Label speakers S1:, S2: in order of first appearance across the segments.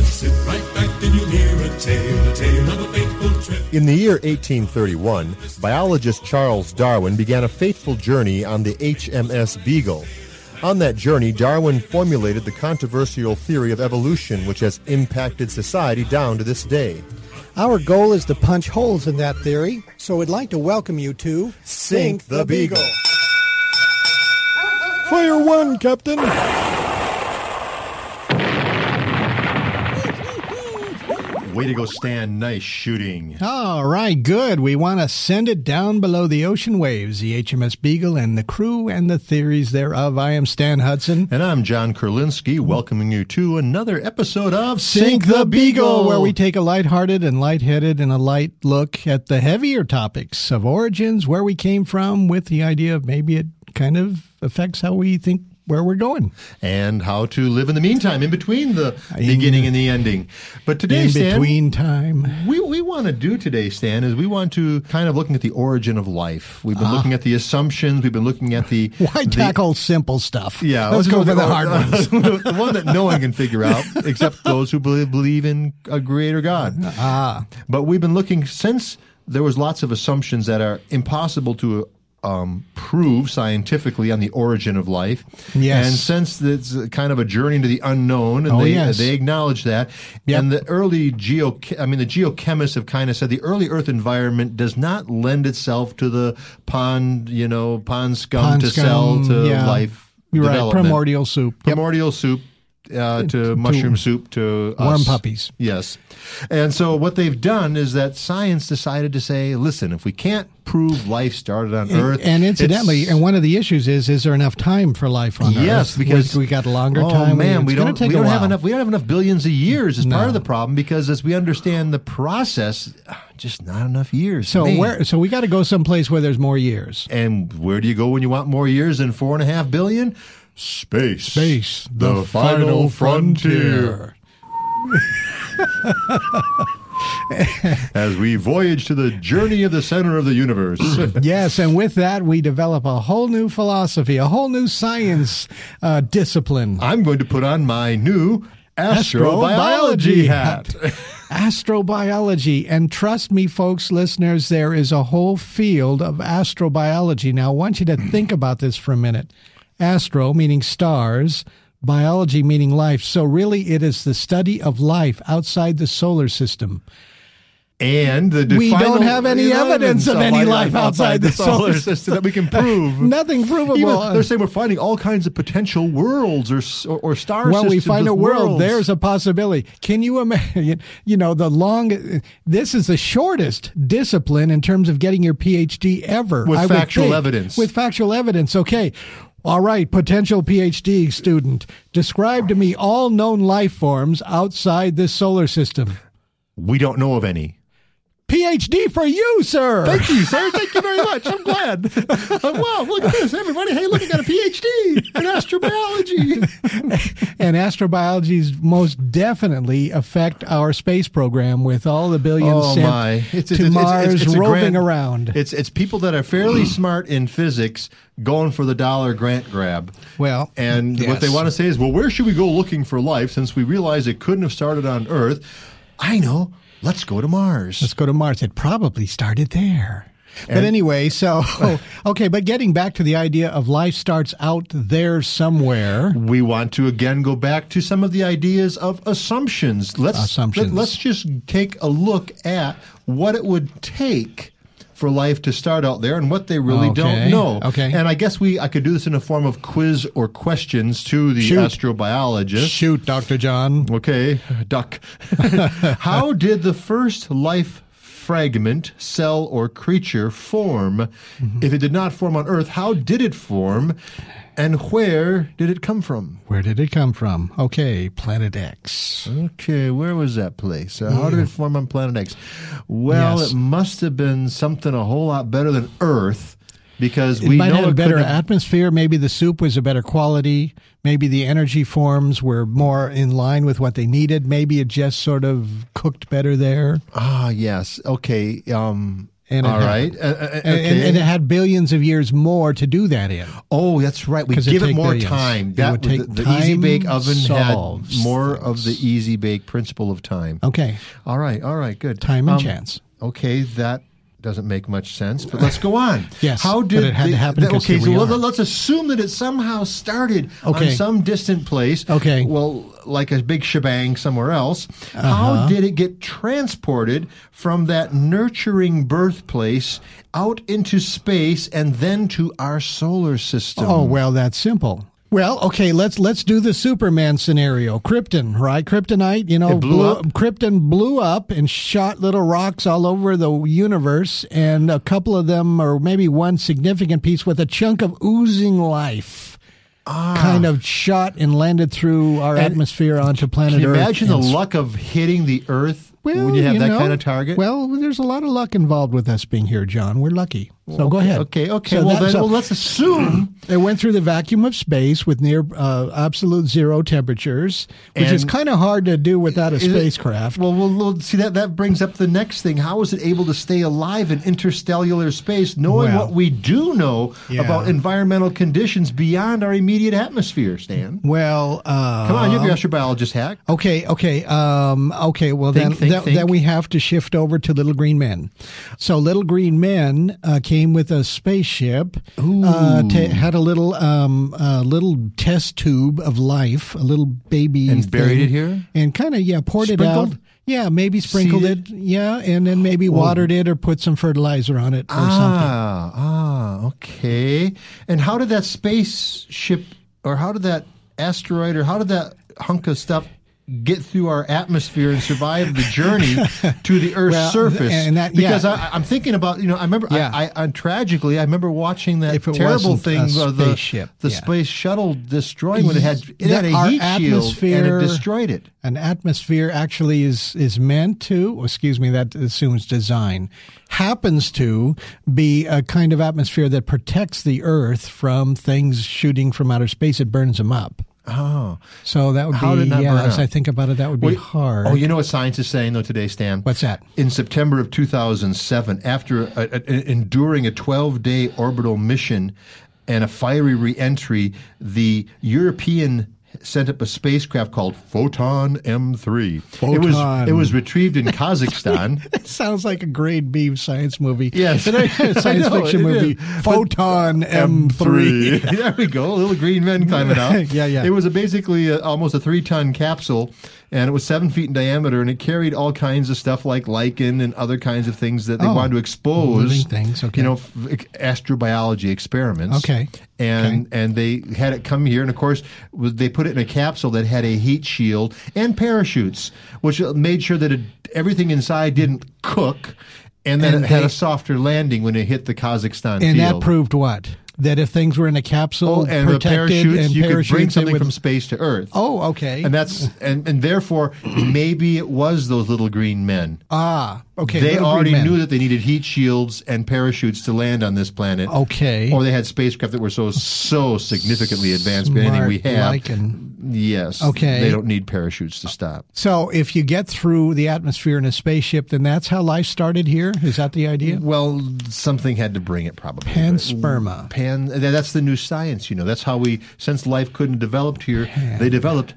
S1: Sit right back and you'll hear a tale of a fateful trip.
S2: In the year 1831, biologist Charles Darwin began a fateful journey on the HMS Beagle. On that journey, Darwin formulated the controversial theory of evolution, which has impacted society down to this day.
S3: Our goal is to punch holes in that theory, so we'd like to welcome you to
S2: Sink the Beagle.
S3: Fire one, Captain.
S2: Way to go, Stan. Nice shooting.
S4: All right, good. We want to send it down below the ocean waves, the HMS Beagle and the crew and the theories thereof. I am Stan Hudson.
S2: And I'm John Kurlinski, welcoming you to another episode of
S4: Sink the Beagle, where we take a lighthearted and lightheaded and a light look at the heavier topics of origins, where we came from, with the idea of maybe it kind of affects how we think where we're going.
S2: And how to live in the meantime, in between the beginning and the ending. But today, Stan,
S4: between time.
S2: we want to do today, Stan, is we want to kind of looking at the origin of life. We've been looking at the assumptions. We've been looking at the...
S4: Why tackle simple stuff?
S2: Yeah.
S4: Let's go for the hard ones.
S2: The one that no one can figure out, except those who believe in a creator God. But we've been looking, since there was lots of assumptions that are impossible to prove scientifically on the origin of life.
S4: Yes.
S2: And since it's kind of a journey into the unknown, and they acknowledge that.
S4: Yep.
S2: And the early the geochemists have kind of said the early Earth environment does not lend itself to the pond scum to sell to life
S4: You're
S2: development.
S4: right, primordial soup.
S2: Primordial soup. To mushroom soup, to us.
S4: Warm puppies.
S2: Yes. And so what they've done is that science decided to say, listen, if we can't prove life started on Earth.
S4: And incidentally, and one of the issues is there enough time for life on Earth?
S2: Yes, because
S4: we got longer time.
S2: Oh man, we don't have enough billions of years as part of the problem, because as we understand the process, just not enough years.
S4: So we got to go someplace where there's more years.
S2: And where do you go when you want more years than 4.5 billion? Space, the final frontier. As we voyage to the journey of the center of the universe.
S4: Yes, and with that, we develop a whole new philosophy, a whole new science discipline.
S2: I'm going to put on my new astrobiology hat.
S4: Astrobiology. And trust me, folks, listeners, there is a whole field of astrobiology. Now, I want you to think about this for a minute. Astro, meaning stars, biology, meaning life. So really, it is the study of life outside the solar system.
S2: And
S4: we don't have any evidence of any life outside the solar system
S2: that we can prove.
S4: Nothing provable.
S2: Even, they're saying we're finding all kinds of potential worlds or star systems.
S4: Well, we find a world. There's a possibility. Can you imagine? This is the shortest discipline in terms of getting your PhD ever.
S2: With factual evidence.
S4: With factual evidence. Okay. All right, potential PhD student, describe to me all known life forms outside this solar system.
S2: We don't know of any.
S4: PhD for you, sir.
S2: Thank you, sir. Thank you very much. I'm glad. Wow, look at this, everybody. Hey, look, I got a PhD in astrobiology.
S4: And astrobiologies most definitely affect our space program with all the billions sent to Mars roving around.
S2: It's people that are fairly smart in physics going for the dollar grant grab.
S4: Well,
S2: and what they want to say is, well, where should we go looking for life since we realize it couldn't have started on Earth? I know. Let's go to Mars.
S4: Let's go to Mars. It probably started there. But anyway, okay, but getting back to the idea of life starts out there somewhere.
S2: We want to again go back to some of the ideas of assumptions. Let's just take a look at what it would take for life to start out there and what they really don't know.
S4: Okay.
S2: And I guess I could do this in a form of quiz or questions to the astrobiologist.
S4: Shoot, Dr. John.
S2: Okay, duck. How did the first life fragment, cell, or creature form? Mm-hmm. If it did not form on Earth, how did it form? And where did it come from?
S4: Where did it come from? Okay, Planet X.
S2: Okay, where was that place? How did it form on Planet X? Well, It must have been something a whole lot better than Earth, because we know it
S4: had a better atmosphere. Maybe the soup was a better quality. Maybe the energy forms were more in line with what they needed. Maybe it just sort of cooked better there.
S2: Ah, yes. Okay.
S4: And
S2: All right.
S4: and it had billions of years more to do that in.
S2: Oh, that's right. We
S4: 'Cause it
S2: give it
S4: take
S2: more
S4: billions.
S2: time.
S4: It
S2: That
S4: would take
S2: the
S4: time
S2: Easy Bake Oven
S4: solves
S2: had more
S4: things.
S2: of the Easy Bake principle of time.
S4: Okay.
S2: All right. Good.
S4: Time and chance.
S2: Okay, that doesn't make much sense, but let's go on.
S4: Yes,
S2: How
S4: but
S2: did
S4: it had to happen 'cause
S2: okay,
S4: here
S2: so
S4: we are.
S2: let's assume that it somehow started on some distant place.
S4: Okay.
S2: Well, like a big shebang somewhere else.
S4: Uh-huh.
S2: How did it get transported from that nurturing birthplace out into space and then to our solar system?
S4: Oh, well, that's simple. Well, okay, let's do the Superman scenario. Krypton, right? Kryptonite,
S2: It blew up?
S4: Krypton blew up and shot little rocks all over the universe, and a couple of them, or maybe one significant piece with a chunk of oozing life, kind of shot and landed through our atmosphere onto planet
S2: Can you
S4: Earth.
S2: imagine the
S4: and
S2: luck of hitting the Earth
S4: Well,
S2: when you have that
S4: know,
S2: kind of target?
S4: Well, there's a lot of luck involved with us being here, John. We're lucky. So go ahead.
S2: Okay.
S4: So
S2: Well, let's assume
S4: it went through the vacuum of space with near absolute zero temperatures, which is
S2: And-
S4: kind of hard to do without a
S2: Is it-
S4: spacecraft.
S2: Well, see that brings up the next thing. How is it able to stay alive in interstellar space, knowing
S4: Well,
S2: what we do know
S4: yeah.
S2: about environmental conditions beyond our immediate atmosphere? Stan,
S4: Well,
S2: come on, you have your astrobiologist hack.
S4: Okay. Well,
S2: Think.
S4: then we have to shift over to Little Green Men. So Little Green Men came with a spaceship. Had a little test tube of life, a little baby,
S2: And buried
S4: thing,
S2: it here?
S4: and kind of poured it
S2: Sprinkled?
S4: out. Yeah, maybe sprinkled
S2: Seeded?
S4: it. Yeah, and then maybe watered it or put some fertilizer on it or something.
S2: Okay. And how did that spaceship, or how did that asteroid, or how did that hunk of stuff get through our atmosphere and survive the journey to the Earth's
S4: Well,
S2: surface?
S4: and that-
S2: because
S4: yeah.
S2: I'm thinking about, I remember,
S4: Yeah.
S2: tragically, I remember watching that
S4: If it
S2: terrible
S4: wasn't
S2: thing
S4: a
S2: of the
S4: spaceship, yeah.
S2: space shuttle destroying when it had
S4: Our
S2: a heat shield and
S4: atmosphere-
S2: it destroyed it.
S4: An atmosphere actually is meant to, that assumes design, happens to be a kind of atmosphere that protects the Earth from things shooting from outer space. It burns them up.
S2: Oh.
S4: So that would
S2: How
S4: be,
S2: did that burn
S4: as
S2: up?
S4: I think about it, that would be
S2: Wait,
S4: hard.
S2: Oh, you know what science is saying, though, today, Stan?
S4: What's that?
S2: In September of 2007, after enduring a 12-day orbital mission and a fiery re-entry, the European sent up a spacecraft called Photon M3.
S4: Photon.
S2: It was retrieved in Kazakhstan.
S4: It sounds like a grade B science movie.
S2: Yes.
S4: Science
S2: I know,
S4: fiction
S2: it
S4: movie.
S2: is.
S4: Photon M3.
S2: There we go. Little green men climbing up.
S4: Yeah.
S2: It was basically almost a 3-ton capsule, and it was 7 feet in diameter, and it carried all kinds of stuff like lichen and other kinds of things that they wanted to expose.
S4: living things, okay.
S2: Astrobiology experiments.
S4: Okay.
S2: And they had it come here, and of course, they put it in a capsule that had a heat shield and parachutes, which made sure that everything inside didn't cook, and then
S4: And
S2: it had
S4: they-
S2: a softer landing when it hit the Kazakhstan
S4: And
S2: field.
S4: that proved what? That if things were in a capsule,
S2: and the
S4: protected
S2: parachutes,
S4: and
S2: you could bring
S4: parachutes,
S2: something
S4: it would,
S2: from space to Earth.
S4: Oh, okay.
S2: And that's and therefore maybe it was those little green men.
S4: Okay.
S2: They
S4: Little
S2: already
S4: Green Men.
S2: knew that they needed heat shields and parachutes to land on this planet.
S4: Okay.
S2: Or they had spacecraft that were so significantly advanced beyond anything we
S4: Smart
S2: have.
S4: lichen.
S2: Yes.
S4: Okay.
S2: They don't need parachutes to stop.
S4: So if you get through the atmosphere in a spaceship, then that's how life started here? Is that the idea?
S2: Well, something had to bring it, probably.
S4: Pansperma.
S2: That's the new science, That's how since life couldn't have developed here, they developed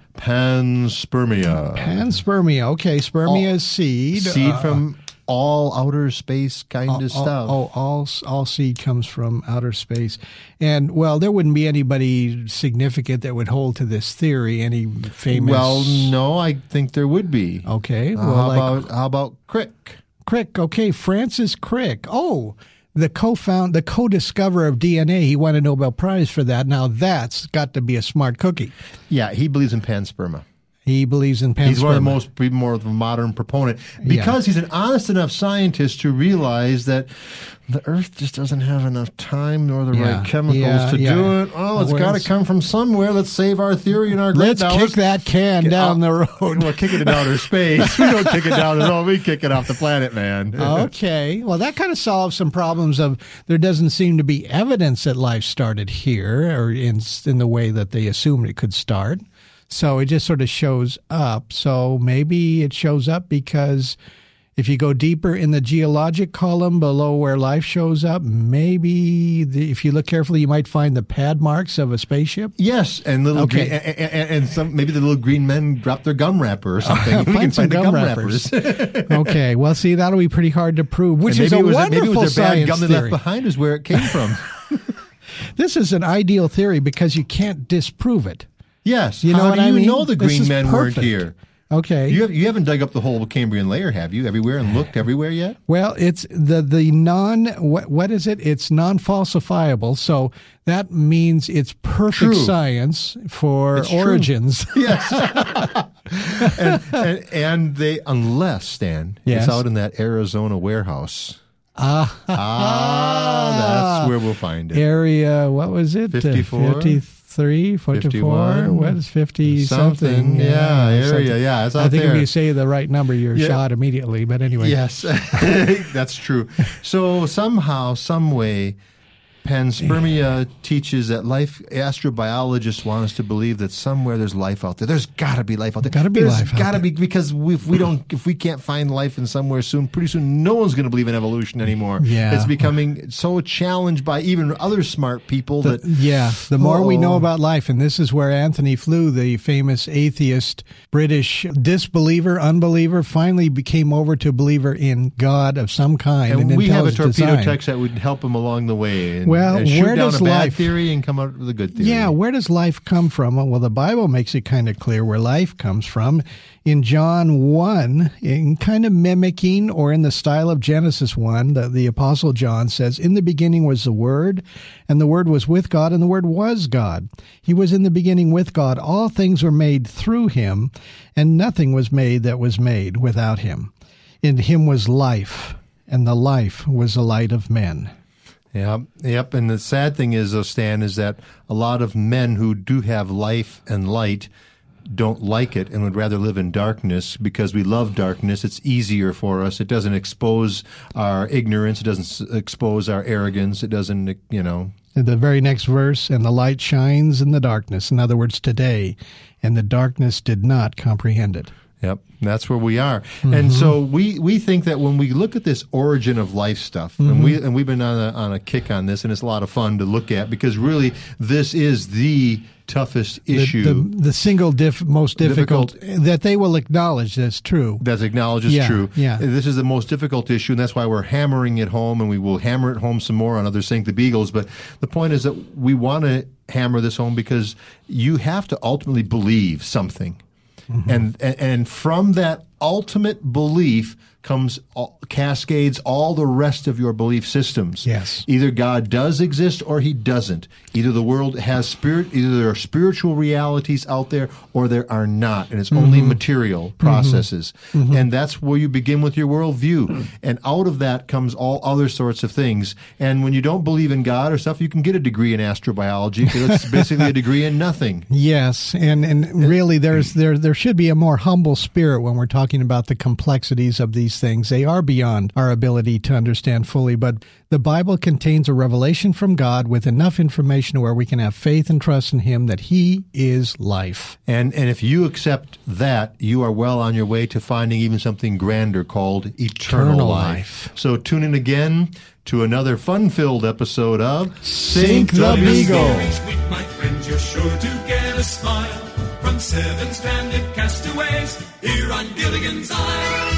S2: panspermia.
S4: Panspermia. Okay. Spermia is seed.
S2: Seed from all outer space kind of stuff.
S4: All seed comes from outer space. And, well, there wouldn't be anybody significant that would hold to this theory, any famous...
S2: Well, no, I think there would be.
S4: Okay. Well,
S2: how about Crick?
S4: Crick. Okay, Francis Crick. Oh, the co-discoverer of DNA. He won a Nobel Prize for that. Now that's got to be a smart cookie.
S2: Yeah, he believes in pansperma.
S4: He believes in panspermia.
S2: He's one of the more of a modern proponent because he's an honest enough scientist to realize that the Earth just doesn't have enough time nor the right chemicals to do it. Oh, it's got to come from somewhere. Let's save our theory and our great
S4: Let's kick that can down the road.
S2: We're kicking it outer space. We don't kick it down the road. We kick it off the planet, man.
S4: Okay. Well, that kind of solves some problems of there doesn't seem to be evidence that life started here or in the way that they assumed it could start. So it just sort of shows up. So maybe it shows up because If you go deeper in the geologic column below where life shows up, maybe if you look carefully, you might find the pad marks of a spaceship.
S2: Yes, and little green, and some maybe the little green men dropped their gum wrapper or something. We can
S4: some
S2: find the
S4: gum
S2: gum
S4: wrappers.
S2: wrappers.
S4: Okay, well, see, that'll be pretty hard to prove, which is a wonderful
S2: maybe it was their bad
S4: science
S2: gum they
S4: theory.
S2: left behind is where it came from.
S4: This is an ideal theory because you can't disprove it.
S2: Yes,
S4: You know
S2: how
S4: what
S2: do
S4: I
S2: you
S4: mean?
S2: know the
S4: This
S2: green
S4: is
S2: men weren't
S4: perfect.
S2: here?
S4: Okay.
S2: You haven't dug up the whole Cambrian layer, have you? Everywhere and looked everywhere yet?
S4: Well, it's the non what is it? It's non-falsifiable, so that means it's perfect
S2: True.
S4: science for
S2: It's true.
S4: origins.
S2: Yes. and they, unless, Stan,
S4: Yes.
S2: it's out in that Arizona warehouse. That's where we'll find it.
S4: Area, what was it?
S2: 54?
S4: 53, 44?
S2: 51?
S4: What is 50 something?
S2: Yeah, area.
S4: something.
S2: Yeah, it's out
S4: I think
S2: there.
S4: if you say the right number, you're
S2: Yeah.
S4: shot immediately. But anyway.
S2: Yes, that's true. So somehow, some way, panspermia teaches that life. Astrobiologists want us to believe that somewhere there's life out there. There's got to be life out there.
S4: Gotta be
S2: There's
S4: life out
S2: got to
S4: there.
S2: be, because if we can't find life in somewhere soon, pretty soon no one's going to believe in evolution anymore.
S4: Yeah.
S2: It's becoming so challenged by even other smart people that
S4: The more we know
S2: Uh-oh.
S4: about life, and this is where Anthony Flew, the famous atheist, British disbeliever, unbeliever, finally became over to a believer in God of some kind.
S2: And we have a
S4: intelligent
S2: torpedo
S4: design.
S2: text that would help him along the way. And,
S4: Well,
S2: and shoot
S4: where
S2: down
S4: does
S2: a bad
S4: life-
S2: theory and come out with a good theory.
S4: Yeah, where does life come from? Well, the Bible makes it kind of clear where life comes from. In John 1, in kind of mimicking or in the style of Genesis 1, the Apostle John says, "In the beginning was the Word, and the Word was with God, and the Word was God. He was in the beginning with God. All things were made through him, and nothing was made that was made without him. In him was life, and the life was the light of men."
S2: Yep. And the sad thing is, though, Stan, is that a lot of men who do have life and light don't like it and would rather live in darkness because we love darkness. It's easier for us. It doesn't expose our ignorance. It doesn't expose our arrogance. It doesn't,
S4: The very next verse, "And the light shines in the darkness." In other words, today, and the darkness did not comprehend it.
S2: Yep, that's where we are. And so we think that when we look at this origin of life stuff, and we've been on a kick on this, and it's a lot of fun to look at because really this is the toughest issue.
S4: The single most difficult that they will acknowledge that's true.
S2: That's acknowledged as
S4: Yeah,
S2: true.
S4: yeah.
S2: This is the most difficult issue, and that's why we're hammering it home, and we will hammer it home some more on other Sink the Beagles. But the point is that we want to hammer this home because you have to ultimately believe something. And from that ultimate belief cascades all the rest of your belief systems.
S4: Yes.
S2: Either God does exist or he doesn't. Either the world has spirit, either there are spiritual realities out there or there are not. And it's only material processes. And that's where you begin with your worldview. And out of that comes all other sorts of things. And when you don't believe in God or stuff, you can get a degree in astrobiology because it's basically a degree in nothing.
S4: Yes, and really there should be a more humble spirit when we're talking about the complexities of these things. They are beyond our ability to understand fully, but the Bible contains a revelation from God with enough information where we can have faith and trust in him that he is life.
S2: And if you accept that, you are well on your way to finding even something grander called eternal life. So tune in again to another fun-filled episode of
S4: Sink the Beagle.
S1: Each week, my friends, you're sure to get a smile from 7 stranded castaways here on Gilligan's Island.